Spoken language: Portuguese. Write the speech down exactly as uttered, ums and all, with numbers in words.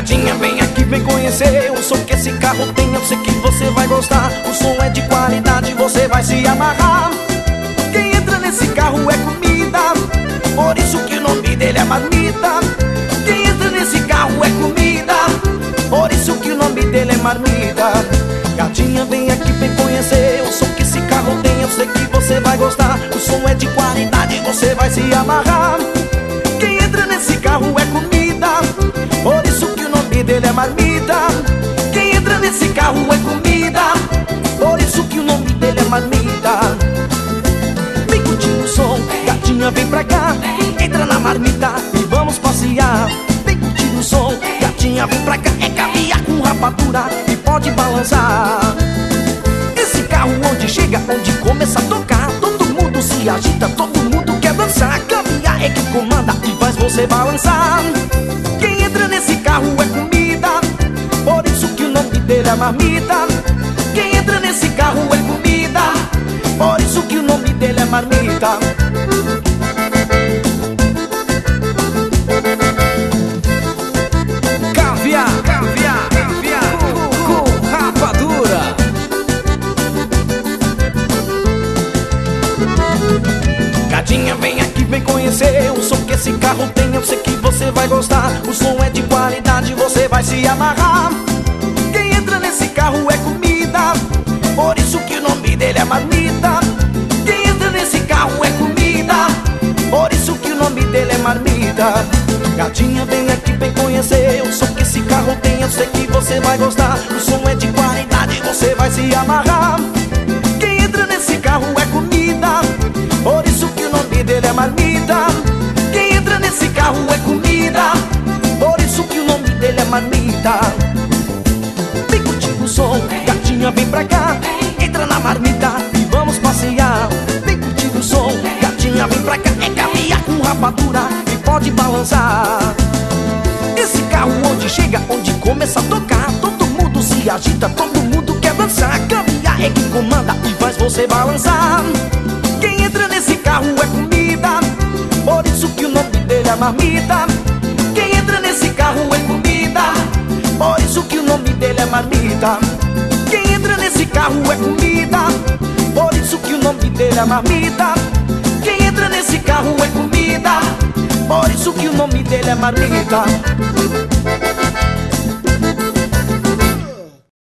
Gatinha, vem aqui, vem conhecer o som que esse carro tem, eu sei que você vai gostar. O som é de qualidade, você vai se amarrar. Quem entra nesse carro é comida, por isso que o nome dele é marmita. Quem entra nesse carro é comida, por isso que o nome dele é marmita. Gatinha, vem aqui, vem conhecer o som que esse carro tem, eu sei que você vai gostar. O som é de qualidade, você vai se amarrar. Quem entra nesse carro é comida, por isso que o nome dele é marmita. Quem entra nesse carro é comida, por isso que o nome dele é marmita. Vem curtir o som, gatinha, vem pra cá. Entra na marmita e vamos passear. Vem curtir o som, gatinha, vem pra cá. É caviar com rapadura e pode balançar. Esse carro onde chega, onde começa a tocar, todo mundo se agita, todo mundo quer dançar. Caviar é que comanda e faz você balançar. Quem entra nesse carro é comida, por isso que o nome dele é marmita. Quem entra nesse carro é comida, por isso que o nome dele é marmita. Caviar, caviar, caviar com, com rapadura. Gatinha, vem aqui, vem conhecer o som que esse carro tem, eu sei que você vai gostar. O som é de qualidade, você vai se amarrar. Quem entra nesse carro é comida, por isso que o nome dele é marmita. Quem entra nesse carro é comida, por isso que o nome dele é marmita. Gatinha, vem aqui, vem conhecer o som que esse carro tem, eu sei que você vai gostar. O som é de qualidade, você vai se amarrar. Quem entra nesse carro é comida, por isso que o nome dele é marmita. Quem entra nesse carro é comida, por isso que o nome dele é marmita. Vem curtir o som, gatinha, vem pra cá. Entra na marmita e vamos passear. Vem curtir o som, gatinha, vem pra cá. É caviar com rapadura e pode balançar. Esse carro onde chega, onde começa a tocar, todo mundo se agita, todo mundo quer dançar. Caviar é que comanda e faz você balançar. Quem entra nesse carro é comida, por isso que o nome dele é marmita. Quem entra nesse carro é comida, por isso que o nome dele é marmita. Quem entra nesse carro é comida, por isso que o nome dele é marmita. Quem entra nesse carro é comida, por isso que o nome dele é marmita.